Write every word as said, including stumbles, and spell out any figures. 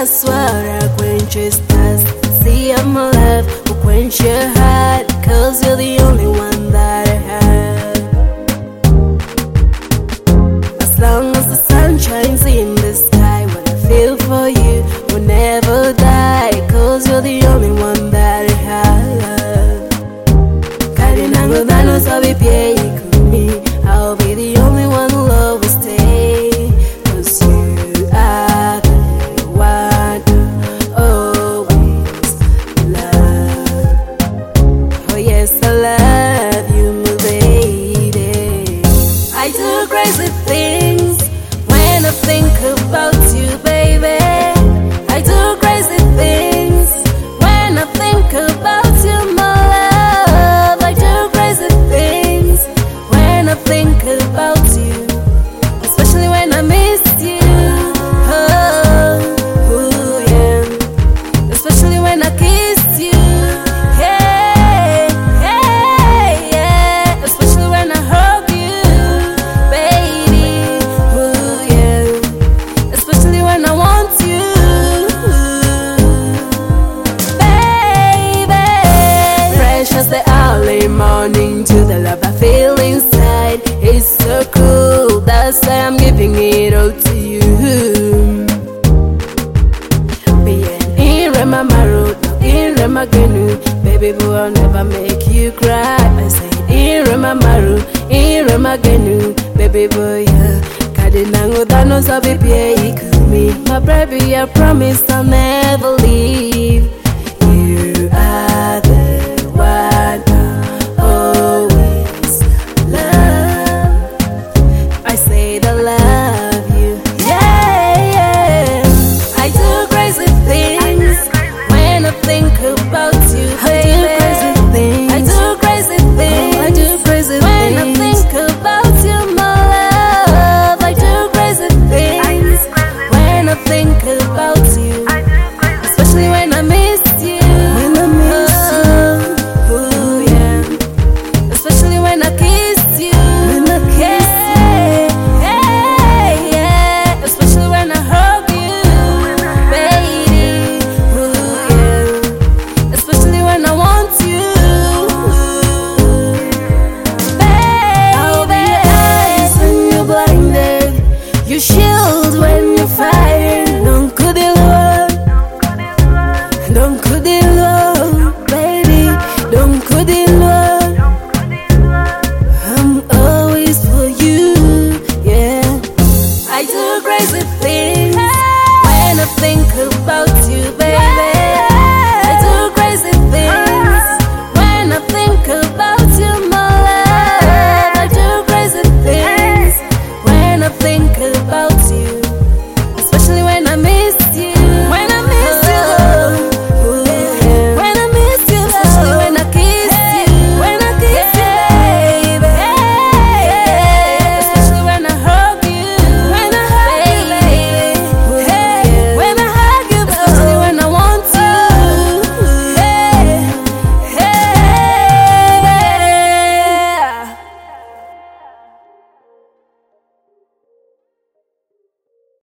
that's what I quench your thirst. See of my love will quench your heart, cause you're the only one that I have. As long as the sun shines in the sky, what I feel for you will never die, cause you're the only one that I have. Kari nango dano sabi pie ikumi, I'll be the only one who'll always stay, cause you are the one I'll always love. Oh yes, I love you, my baby. I do crazy things when I think about you, baby. I do crazy things when I think about you, my love. I do crazy things when I think about you, especially when I miss you. Oh, oh yeah. Especially when I kiss you. Hey, hey, yeah. Especially when I hug you, baby. Oh yeah. Especially when I want you, baby. Fresh as the early morning to the love I feel inside. It's so cool, that's why I'm giving it all to you. Bien, in Remamaru, in Remagenu, baby boo, I'll never make you cry. I say, in Remamaru, in Remagenu, baby boo, yeah. Kadinango dano sabi pie ikumi, my baby, I promise I'll never leave. You are the one I always love. I say that I love you, yeah, yeah. I do crazy things when I think about you, baby. I do crazy things. I do crazy things when I think about you, my love. I do crazy things when I think about you, especially when I miss you. When I miss you, oh yeah. Especially when I kiss you. When I kiss you, hey, yeah. Especially when I hug you, baby. Oh yeah. Especially when I want you, baby. I'll be your eyes when you're blinded, your shield when you're fighting. Don't cut it low, don't cut it low.